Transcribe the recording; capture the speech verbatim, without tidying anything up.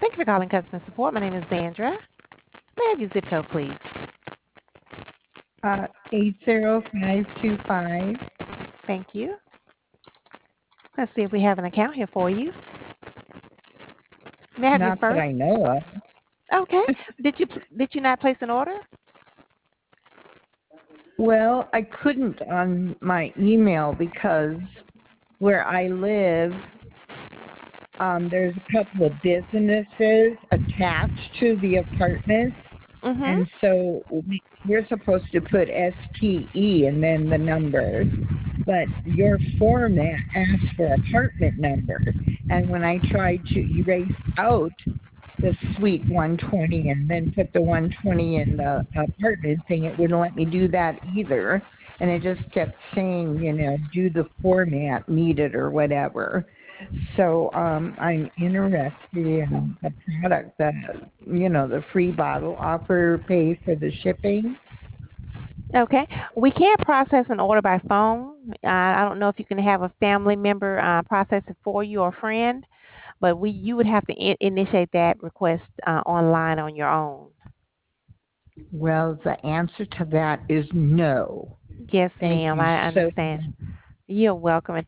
Thank you for calling customer support. My name is Sandra. May I have your zip code, please? Uh, eight zero five two five. Thank you. Let's see if we have an account here for you. May I have your Not that first? I know of. Okay. Did you did you not place an order? Well, I couldn't on my email because where I live, um, there's a couple of businesses attached to the apartment. Mm-hmm. And so we- we're supposed to put S T E and then the numbers, but your format asks for apartment number. And when I tried to erase out the suite one twenty and then put the one twenty in the apartment thing, it wouldn't let me do that either. And it just kept saying, you know, do the format needed or whatever. So um, I'm interested in the product that, you know, the free bottle offer, pay for the shipping. Okay. We can't process an order by phone. Uh, I don't know if you can have a family member uh, process it for you or a friend, but we you would have to in- initiate that request uh, online on your own. Well, the answer to that is no. Yes, Thank ma'am. you I so understand. much. You're welcome.